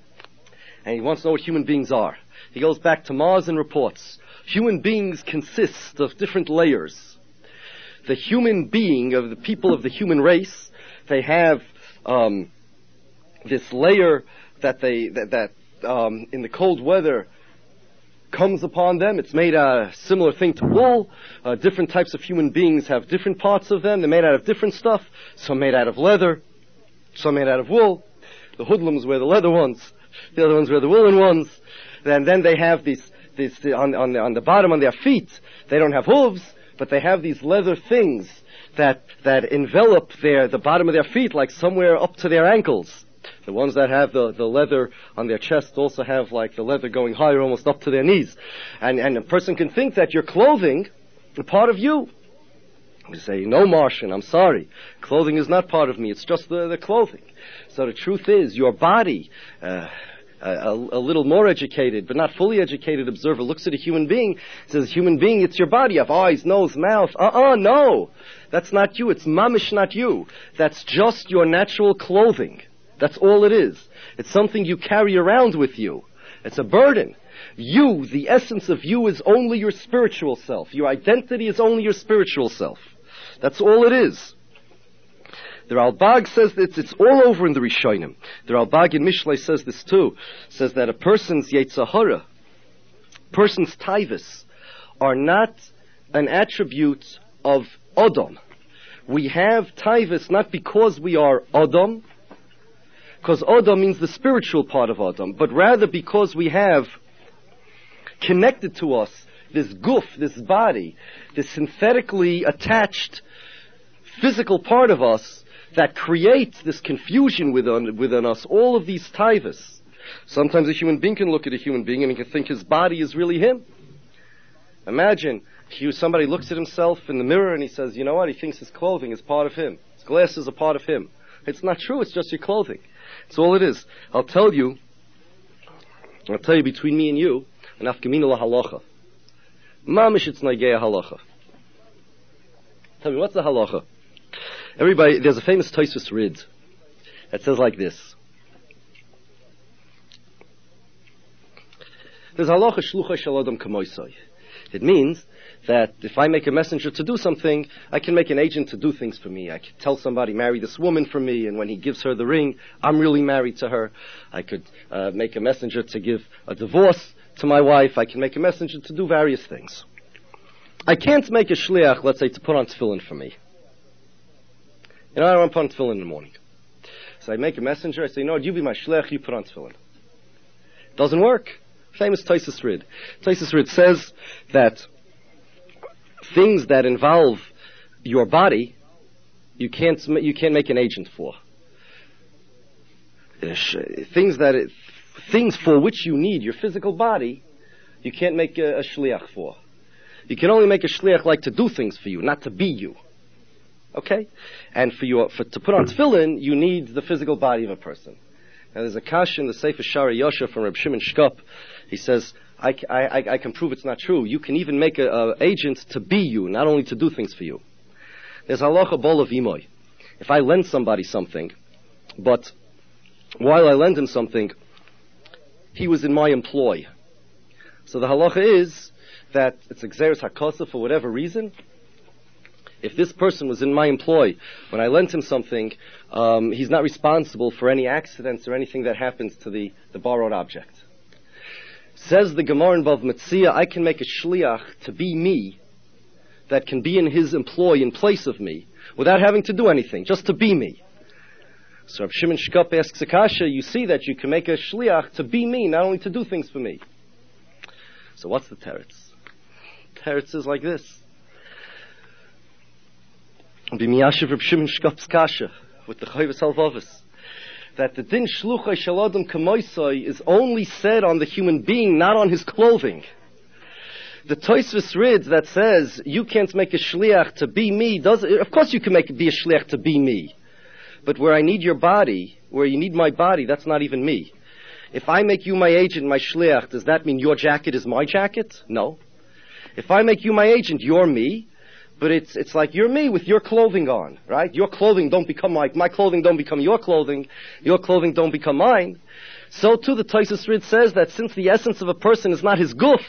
and he wants to know what human beings are. He goes back to Mars and reports. Human beings consist of different layers. The human being, of the people of the human race, they have um, this layer that they, that, that um, in the cold weather, comes upon them. It's made a similar thing to wool. Uh, different types of human beings have different parts of them. They're made out of different stuff. Some made out of leather. Some made out of wool. The hoodlums wear the leather ones. The other ones wear the woolen ones. And then they have these, these on, on, the, on the bottom, on their feet, they don't have hooves, but they have these leather things that, that envelop their, the bottom of their feet, like somewhere up to their ankles. The ones that have the, the leather on their chest also have like the leather going higher almost up to their knees. And, and a person can think that your clothing is part of you. You say, no, Martian, I'm sorry. Clothing is not part of me. It's just the, the clothing. So the truth is, your body, uh, a, a little more educated, but not fully educated observer looks at a human being, says, human being, it's your body. You have eyes, nose, mouth. Uh-uh, no. That's not you. It's mamish, not you. That's just your natural clothing. That's all it is. It's something you carry around with you. It's a burden. You, the essence of you, is only your spiritual self. Your identity is only your spiritual self. That's all it is. The Ralbag says that it's, it's all over in the Rishonim. The Ralbag in Mishlei says this too. Says that a person's Yetzahara, person's Taivas, are not an attribute of Odom. We have Taivas not because we are Odom, because Odom means the spiritual part of Odom, but rather because we have connected to us this guf, this body, this synthetically attached physical part of us that creates this confusion within, within us, all of these taivas. Sometimes a human being can look at a human being and he can think his body is really him. Imagine you, somebody looks at himself in the mirror and he says, you know what, he thinks his clothing is part of him. His glasses are part of him. It's not true, it's just your clothing. That's all it is. I'll tell you, I'll tell you between me and you, an afkamina la halacha. Mamish it's nageya halacha. Tell me, what's the halacha? Everybody, there's a famous Tosfos Rid that says like this. There's halacha shlucha shel adam kamoisai. It means that if I make a messenger to do something, I can make an agent to do things for me. I could tell somebody, marry this woman for me, and when he gives her the ring, I'm really married to her. I could uh, make a messenger to give a divorce to my wife. I can make a messenger to do various things. I can't make a shliach, let's say, to put on tefillin for me. You know, I don't want to put on tefillin in the morning. So I make a messenger, I say, no, you be my shliach, you put on tefillin. Doesn't work. Famous Tosfos Rid. Tosfos Rid says that things that involve your body, you can't you can't make an agent for. Things that it, things for which you need your physical body, you can't make a, a shliach for. You can only make a shliach like to do things for you, not to be you. Okay, and for your for to put on tefillin, you need the physical body of a person. Now, there's a kash in the Sefer Shari Yosha from Reb Shimon Shkop. He says, I, I, I can prove it's not true. You can even make a, a agent to be you, not only to do things for you. There's halacha bol of imoy. If I lend somebody something, but while I lend him something, he was in my employ. So the halacha is that it's exeris hakasa for whatever reason. If this person was in my employ, when I lent him something, um, he's not responsible for any accidents or anything that happens to the, the borrowed object. Says the Gemara in Bav Metzia, I can make a shliach to be me that can be in his employ in place of me without having to do anything, just to be me. So Reb Shimon Shkop asks Akasha, you see that you can make a shliach to be me, not only to do things for me. So what's the teretz? Teretz is like this. B'miyashiv Reb Shimon Shkop's kasha, with the Chayvus Halvavis, that the din shluchai shaladam kamoisai is only said on the human being, not on his clothing. The Tosfos Rid that says you can't make a shliach to be me, does of course you can make be a shliach to be me. But where I need your body, where you need my body, that's not even me. If I make you my agent, my shliach, does that mean your jacket is my jacket? No. If I make you my agent, you're me. But it's it's like you're me with your clothing on, right? Your clothing don't become my, my clothing don't become your clothing. Your clothing don't become mine. So too the Tosfos Rid says that since the essence of a person is not his guf,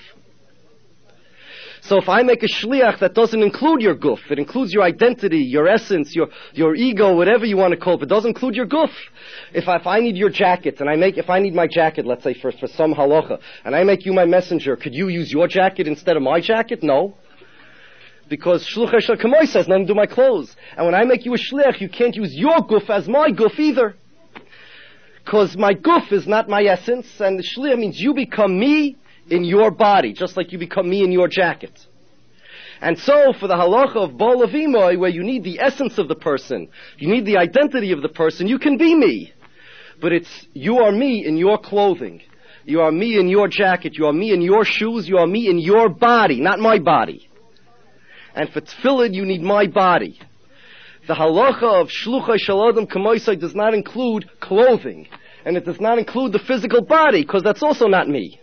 so if I make a shliach that doesn't include your guf, it includes your identity, your essence, your your ego, whatever you want to call it, but doesn't include your guf. If I, if I need your jacket, and I make, if I need my jacket, let's say for, for some halacha, and I make you my messenger, could you use your jacket instead of my jacket? No. Because shluchai shel kamoy says nothing to do my clothes. And when I make you a shliach, you can't use your guf as my guf either. Because my guf is not my essence, and the shliach means you become me in your body, just like you become me in your jacket. And so, for the halacha of Baal Avimoy, where you need the essence of the person, you need the identity of the person, you can be me. But it's, you are me in your clothing. You are me in your jacket. You are me in your shoes. You are me in your body, not my body. And for tefillin, you need my body. The halacha of shluchai shaladam kamoisai does not include clothing. And it does not include the physical body, because that's also not me.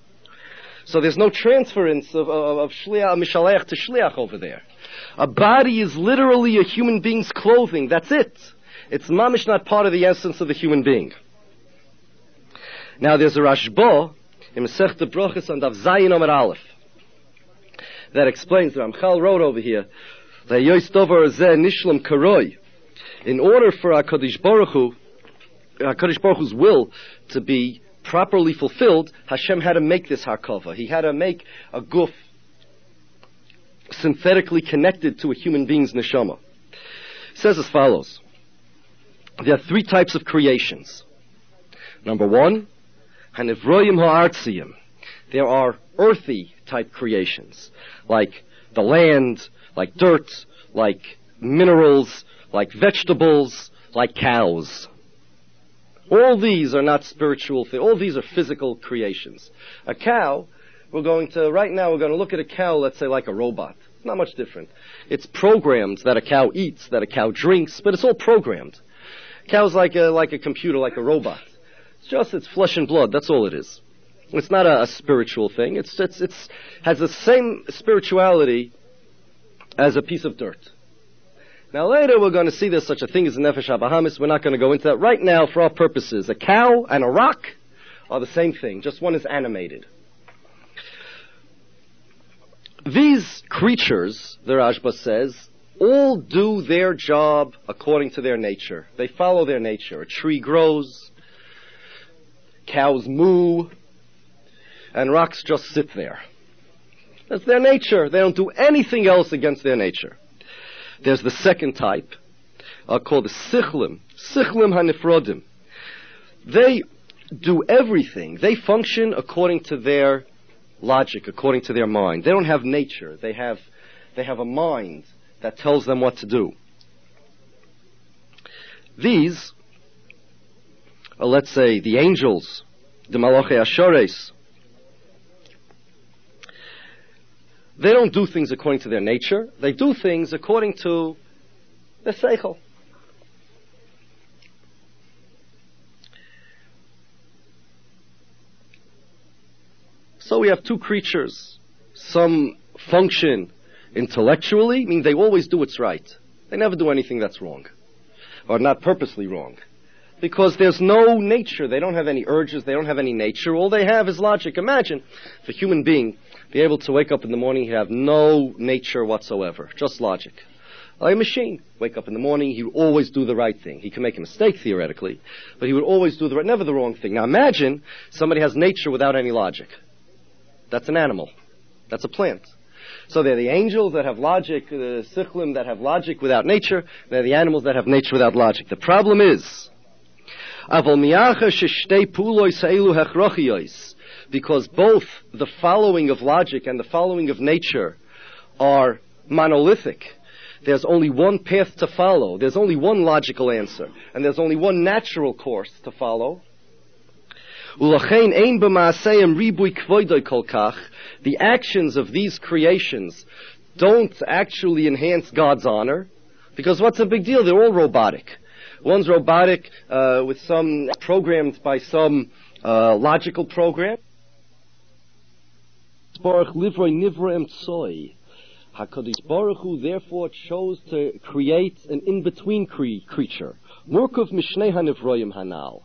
So there's no transference of, of, of shliach, mishalech to shliach over there. A body is literally a human being's clothing. That's it. It's mamish not part of the essence of the human being. Now there's a Rashba in Masechta Brachos on Daf Zayin Amud Aleph that explains, the Ramchal wrote over here, in order for HaKadosh Baruch Hu, HaKadosh Baruch Hu's will to be properly fulfilled, Hashem had to make this Harkava. He had to make a guf synthetically connected to a human being's neshama. It says as follows. There are three types of creations. Number one, Hanevroyim ha'artziyim. There are earthy type creations, like the land, like dirt, like minerals, like vegetables, like cows. All these are not spiritual things. All these are physical creations. A cow, we're going to, right now we're going to look at a cow, let's say like a robot. It's not much different. It's programmed that a cow eats, that a cow drinks, but it's all programmed. Cow's like a, like a computer, like a robot. It's just, it's flesh and blood, that's all it is. It's not a, a spiritual thing. It's, it's, it's, has the same spirituality as a piece of dirt. Now later we're going to see there's such a thing as a nefesh habahamis. We're not going to go into that. Right now, for our purposes, a cow and a rock are the same thing. Just one is animated. These creatures, the Rashba says, all do their job according to their nature. They follow their nature. A tree grows, cows moo, and rocks just sit there. That's their nature. They don't do anything else against their nature. There's the second type, uh, called the sichlim. Sichlim hanifrodim. They do everything. They function according to their logic, according to their mind. They don't have nature. They have, they have a mind that tells them what to do. These are, let's say, the angels, the Malachei Ashores. They don't do things according to their nature. They do things according to their seichel. So we have two creatures. Some function intellectually, meaning they always do what's right. They never do anything that's wrong, or not purposely wrong. Because there's no nature. They don't have any urges. They don't have any nature. All they have is logic. Imagine if a human being be able to wake up in the morning, he have no nature whatsoever, just logic. Like a machine. Wake up in the morning, he would always do the right thing. He can make a mistake theoretically, but he would always do the right, never the wrong thing. Now imagine somebody has nature without any logic. That's an animal. That's a plant. So they're the angels that have logic, the sichlim that have logic without nature. They're the animals that have nature without logic. The problem is Aval mi'achar sheshtei pulois ha'elu hechrachiyos, because both the following of logic and the following of nature are monolithic. There's only one path to follow. There's only one logical answer. And there's only one natural course to follow. The actions of these creations don't actually enhance God's honor, because what's the big deal? They're all robotic. One's robotic uh, with some programmed by some uh, logical program. HaKadosh Baruch Hu therefore chose to create an in-between cre- creature. Murkov Mishnei HaNivroyim Hanal.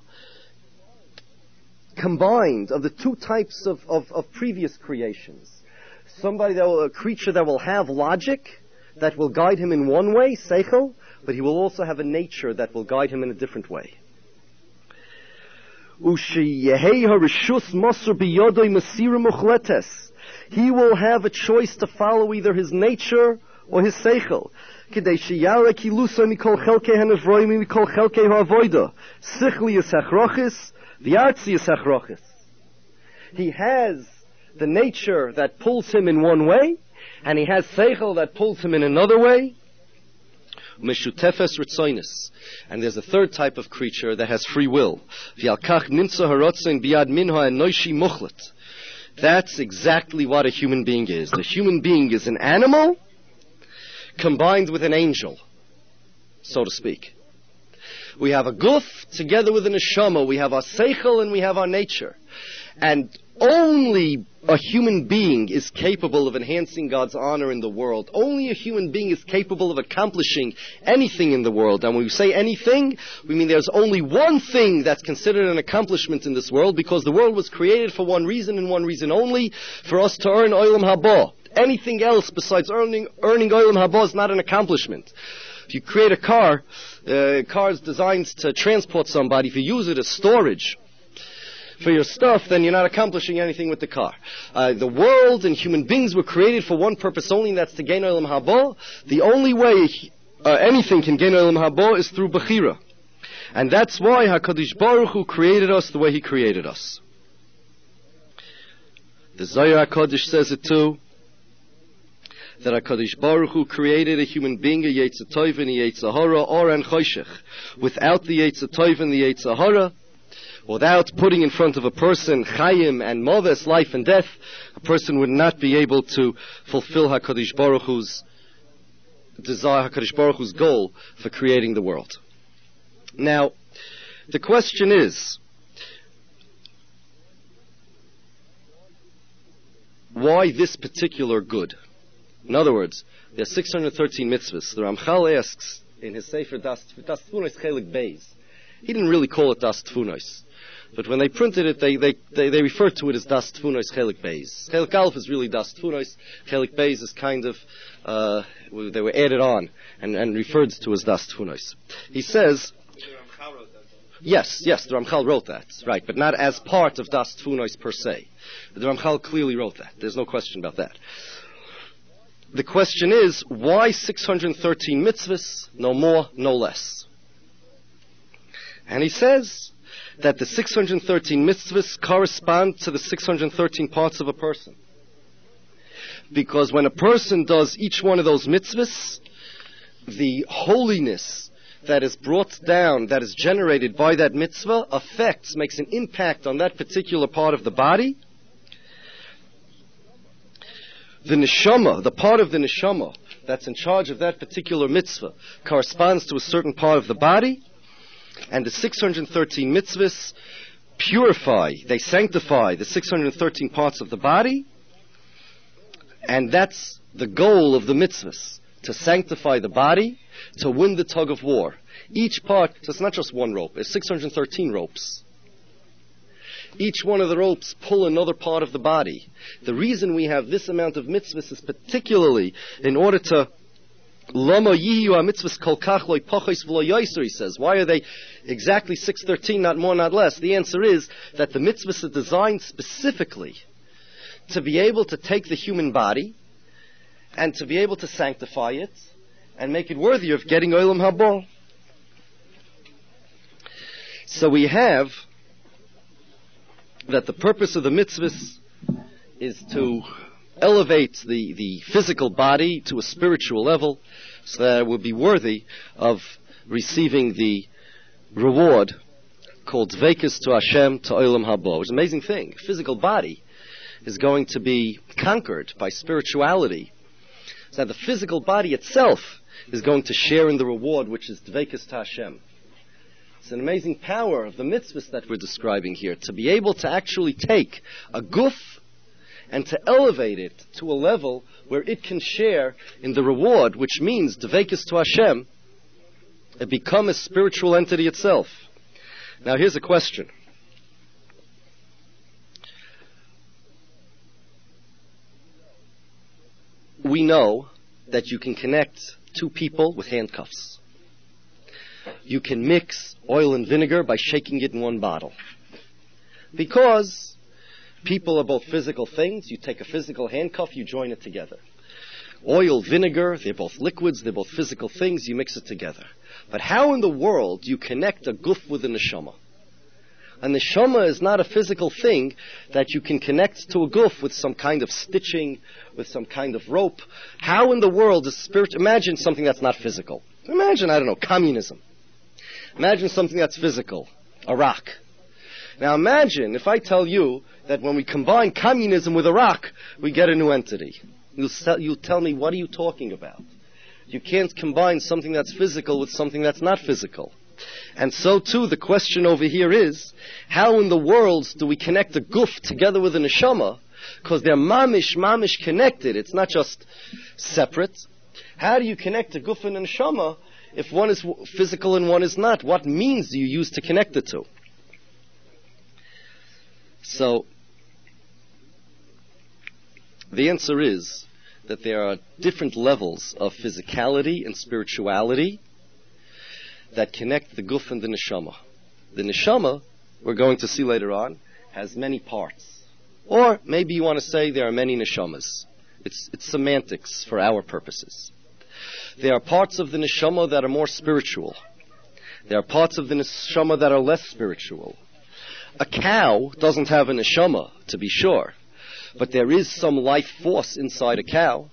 Combined of the two types of, of, of previous creations. Somebody that will, a creature that will have logic, that will guide him in one way, seichel, but he will also have a nature that will guide him in a different way. Ushiyehei harishus masur biyodoi masira muchletes. He will have a choice to follow either his nature or his seichel. Kidei sheyara kilusa mikol chelkei hanevroim mikol chelkei ha'avoida. Sichli is hachrachis, v'artzi is hachrachis. He has the nature that pulls him in one way, and he has seichel that pulls him in another way. Meshutefes ritzoinus. And there's a third type of creature that has free will. V'alkach nimtza harotzin biad minha enoishi muchlet. That's exactly what a human being is. The human being is an animal combined with an angel, so to speak. We have a guf together with a neshama. We have our seichel and we have our nature. And only a human being is capable of enhancing God's honor in the world. Only a human being is capable of accomplishing anything in the world. And when we say anything, we mean there's only one thing that's considered an accomplishment in this world, because the world was created for one reason and one reason only, for us to earn olam haba. Anything else besides earning earning olam haba is not an accomplishment. If you create a car, uh, a car is designed to transport somebody. If you use it as storage for your stuff, then you're not accomplishing anything with the car. Uh, the world and human beings were created for one purpose only, and that's to gain olam haba. The only way uh, anything can gain olam haba is through bechira. And that's why HaKadosh Baruch Hu created us the way He created us. The Zohar HaKadosh says it too, that HaKadosh Baruch Hu created a human being, a Yetzer Tov and a Yetzer Hara, or an Choshech. Without the Yetzer Tov and the Yetzer Hara, without putting in front of a person chayim and moves, life and death, a person would not be able to fulfill HaKadosh Baruch Hu's desire, HaKadosh Baruch Hu's goal for creating the world. Now, the question is, why this particular good? In other words, there are six hundred thirteen mitzvahs. The Ramchal asks in his Sefer Das Tfunos Chelik Beis. He didn't really call it Das Tfunos, but when they printed it, they, they, they, they referred to it as Das Tfunos Chelik Beis. Chelik Aleph is really Das Tfunos. Chelik Beis is kind of, uh, they were added on and, and referred to as Das Tfunos. He says, yes, yes, the Ramchal wrote that, right, but not as part of Das Tfunos per se. The Ramchal clearly wrote that. There's no question about that. The question is, why six hundred thirteen mitzvahs, no more, no less? And he says that the six hundred thirteen mitzvahs correspond to the six hundred thirteen parts of a person. Because when a person does each one of those mitzvahs, the holiness that is brought down, that is generated by that mitzvah, affects, makes an impact on that particular part of the body. The neshama, the part of the neshama that's in charge of that particular mitzvah, corresponds to a certain part of the body, and the six hundred thirteen mitzvahs purify, they sanctify the six hundred thirteen parts of the body, and that's the goal of the mitzvahs, to sanctify the body, to win the tug of war. Each part, so it's not just one rope, it's six hundred thirteen ropes. Each one of the ropes pull another part of the body. The reason we have this amount of mitzvahs is particularly in order to Lama yiyu mitzvahs kol kach loy pachos v'lo yoser, he says. Why are they exactly six thirteen, not more, not less? The answer is that the mitzvahs are designed specifically to be able to take the human body and to be able to sanctify it and make it worthy of getting olam haba. So we have that the purpose of the mitzvahs is to elevate the, the physical body to a spiritual level so that it would be worthy of receiving the reward called Dveikus to Hashem to Olam Haba. It's an amazing thing. Physical body is going to be conquered by spirituality. So that the physical body itself is going to share in the reward, which is Dveikus to Hashem. It's an amazing power of the mitzvahs that we're describing here, to be able to actually take a guf and to elevate it to a level where it can share in the reward, which means Dveikus to Hashem, and become a spiritual entity itself. Now here's a question. We know that you can connect two people with handcuffs. You can mix oil and vinegar by shaking it in one bottle. Because people are both physical things. You take a physical handcuff, you join it together. Oil, vinegar, they're both liquids, they're both physical things, you mix it together. But how in the world do you connect a guf with a neshama? A neshama is not a physical thing that you can connect to a guf with some kind of stitching, with some kind of rope. How in the world is spirit? Imagine something that's not physical. Imagine, I don't know, communism. Imagine something that's physical, a rock. Now imagine if I tell you that when we combine communism with a rock, we get a new entity. You'll, you'll tell me, what are you talking about? You can't combine something that's physical with something that's not physical. And so too, the question over here is, how in the world do we connect a guf together with a neshama? Because they're mamish, mamish connected. It's not just separate. How do you connect a guf and a neshama if one is physical and one is not? What means do you use to connect the two? So, the answer is that there are different levels of physicality and spirituality that connect the guf and the neshama. The neshama, we're going to see later on, has many parts. Or maybe you want to say there are many neshamas. It's, it's semantics for our purposes. There are parts of the neshama that are more spiritual. There are parts of the neshama that are less spiritual. A cow doesn't have a neshama, to be sure. But there is some life force inside a cow.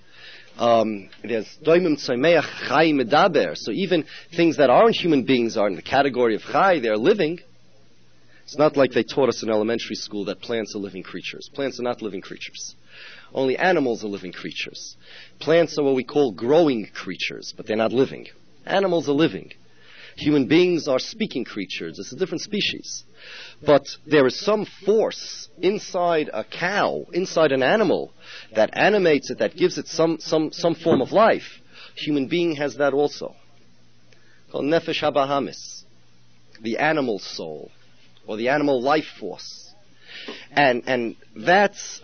Um, there's doimim tzomeach chai medaber. So even things that aren't human beings are in the category of chai, they're living. It's not like they taught us in elementary school that plants are living creatures. Plants are not living creatures. Only animals are living creatures. Plants are what we call growing creatures, but they're not living. Animals are living. Human beings are speaking creatures. It's a different species. But there is some force inside a cow, inside an animal, that animates it, that gives it some, some, some form of life. Human being has that also. Called nefesh habahamis, the animal soul, or the animal life force. And, and that's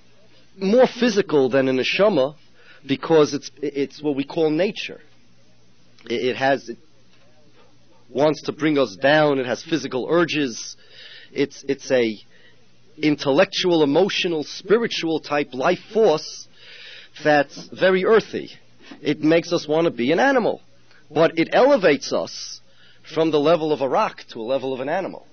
more physical than a neshama because it's, it's what we call nature. It, it has... It, wants to bring us down. It has physical urges. It's it's a intellectual, emotional, spiritual type life force that's very earthy. It makes us want to be an animal, but it elevates us from the level of a rock to a level of an animal.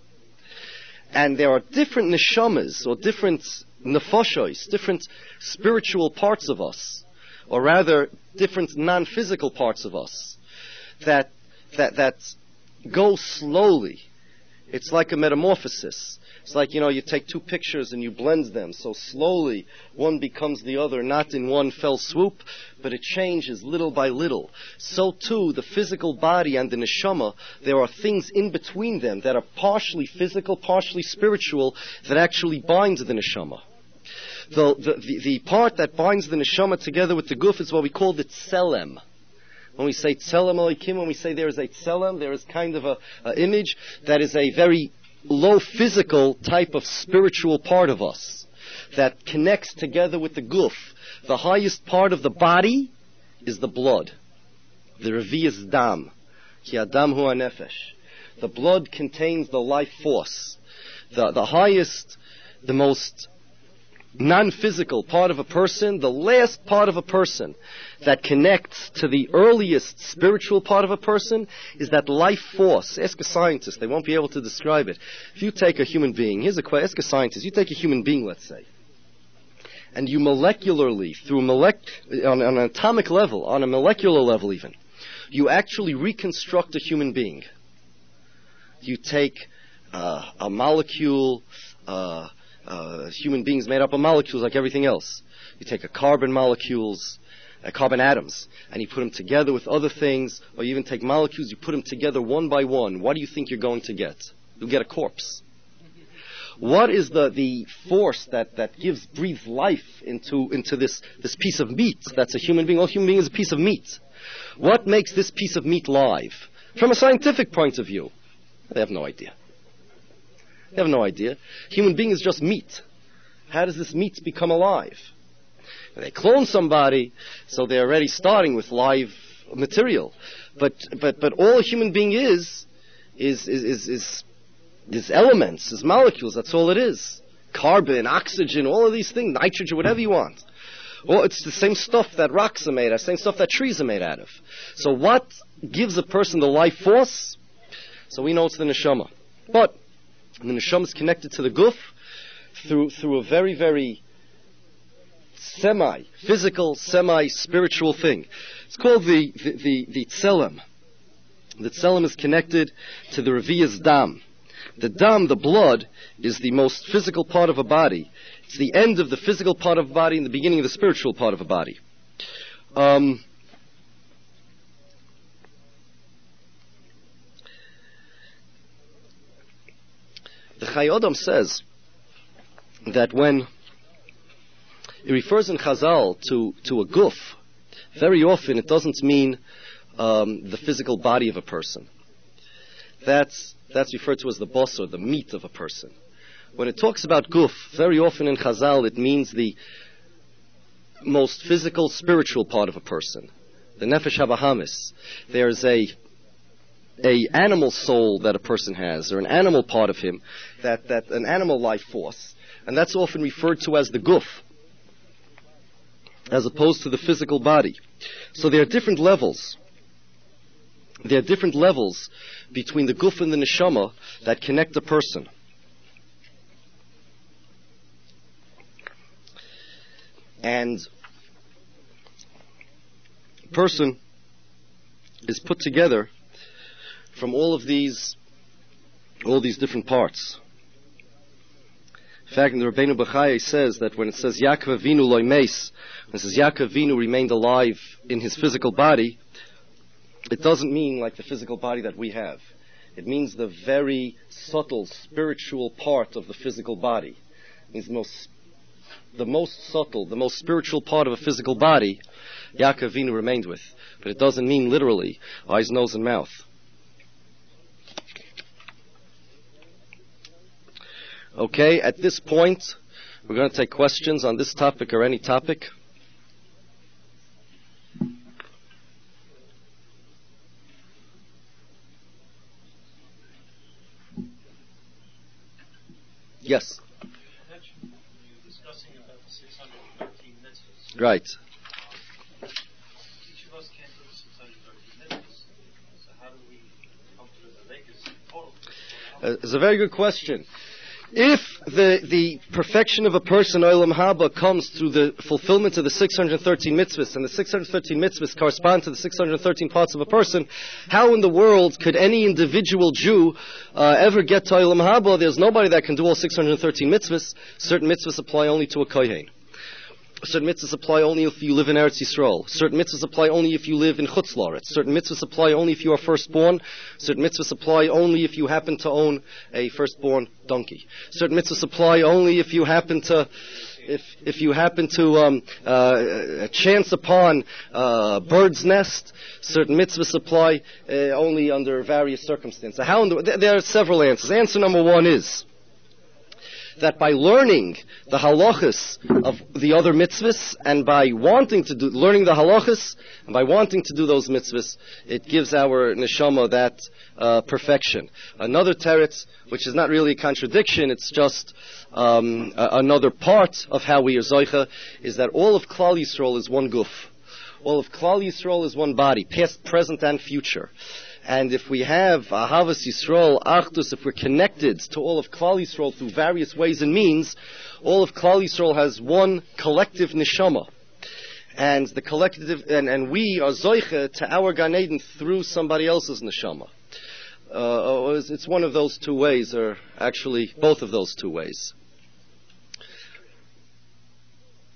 And there are different neshamas, or different nefashos, different spiritual parts of us, or rather different non-physical parts of us that that that go slowly. It's like a metamorphosis. It's like, you know, you take two pictures and you blend them. So slowly, one becomes the other, not in one fell swoop, but it changes little by little. So too, the physical body and the neshama, there are things in between them that are partially physical, partially spiritual, that actually binds the neshama. The, the, the, the part that binds the neshama together with the guf is what we call the tselem. When we say tselem Elokim, when we say there is a tselem, there is kind of a, a image that is a very low physical type of spiritual part of us that connects together with the guf. The highest part of the body is the blood. The revi is dam. Ki adam hu hanefesh. The blood contains the life force. The, the highest, the most non-physical part of a person, the last part of a person that connects to the earliest spiritual part of a person is that life force. Ask a scientist, they won't be able to describe it. If you take a human being, here's a question, ask a scientist, you take a human being, let's say, and you molecularly, through molec- on, on an atomic level, on a molecular level even, you actually reconstruct a human being. You take uh, a molecule, uh, uh, human beings made up of molecules like everything else. You take a carbon molecules, uh, carbon atoms, and you put them together with other things, or you even take molecules, you put them together one by one. What do you think you're going to get? You'll get a corpse. What is the, the force that, that gives, breathes life into, into this, this piece of meat that's a human being? Well, a human being is a piece of meat. What makes this piece of meat live? From a scientific point of view, they have no idea. They have no idea. Human being is just meat. How does this meat become alive? They clone somebody, so they're already starting with live material. But, but, but all a human being is, is, is, is, is These elements, these molecules, that's all it is. Carbon, oxygen, all of these things, nitrogen, whatever you want. Well, it's the same stuff that rocks are made out of, same stuff that trees are made out of. So what gives a person the life force? So we know it's the neshama. But the neshama is connected to the guf through, through a very, very semi-physical, semi-spiritual thing. It's called the, the, the, the tselem. The tselem is connected to the Revi'ah's dam. The dam, the blood, is the most physical part of a body. It's the end of the physical part of a body and the beginning of the spiritual part of a body. Um, the Chai Adam says that when it refers in Chazal to, to a guf, very often it doesn't mean um, the physical body of a person. That's That's referred to as the basar, the meat of a person. When it talks about guf, very often in Chazal it means the most physical, spiritual part of a person. The nefesh habahamis. There's a a animal soul that a person has, or an animal part of him, that, that an animal life force. And that's often referred to as the guf, as opposed to the physical body. So there are different levels. There are different levels between the guf and the neshama that connect a person. And a person is put together from all of these, all these different parts. In fact, in the Rabbeinu Bechaya says that when it says Yaakov Avinu loy meis, when it says Yaakov Avinu remained alive in his physical body, it doesn't mean like the physical body that we have. It means the very subtle spiritual part of the physical body. It means the most, the most subtle, the most spiritual part of a physical body, Yaakov Avinu remained with. But it doesn't mean literally eyes, nose, and mouth. Okay, at this point, we're going to take questions on this topic or any topic. Yes. You were discussing about the six hundred thirteen mitzvahs. Right. Um, each of us can't do the six hundred thirteen mitzvahs. So how do we come to the Vegas total? Uh, it's a very good question. If the, the perfection of a person, Olam Haba, comes through the fulfillment of the six hundred thirteen mitzvahs, and the six hundred thirteen mitzvahs correspond to the six hundred thirteen parts of a person, how in the world could any individual Jew uh, ever get to Olam Haba? There's nobody that can do all six hundred thirteen mitzvahs. Certain mitzvahs apply only to a kohen. Certain mitzvahs apply only if you live in Eretz Yisrael. Certain mitzvahs apply only if you live in Chutz La'aretz. Certain mitzvahs apply only if you are firstborn. Certain mitzvahs apply only if you happen to own a firstborn donkey. Certain mitzvahs apply only if you happen to, if if you happen to um, uh, chance upon a bird's nest. Certain mitzvahs apply uh, only under various circumstances. How in the, there are several answers. Answer number one is that by learning the halachas of the other mitzvahs, and by wanting to do, learning the halachas, and by wanting to do those mitzvahs, it gives our neshama that uh, perfection. Another teretz, which is not really a contradiction, it's just um, a- another part of how we are zoicha, is that all of Klal Yisrael is one guf. All of Klal Yisrael is one body, past, present, and future. And if we have Ahavas Yisrael, Achdus, if we're connected to all of Klal Yisrael through various ways and means, all of Klal Yisrael has one collective neshama. And the collective, and, and we are zoiche to our Gan Eden through somebody else's neshama. Uh, it's one of those two ways, or actually both of those two ways.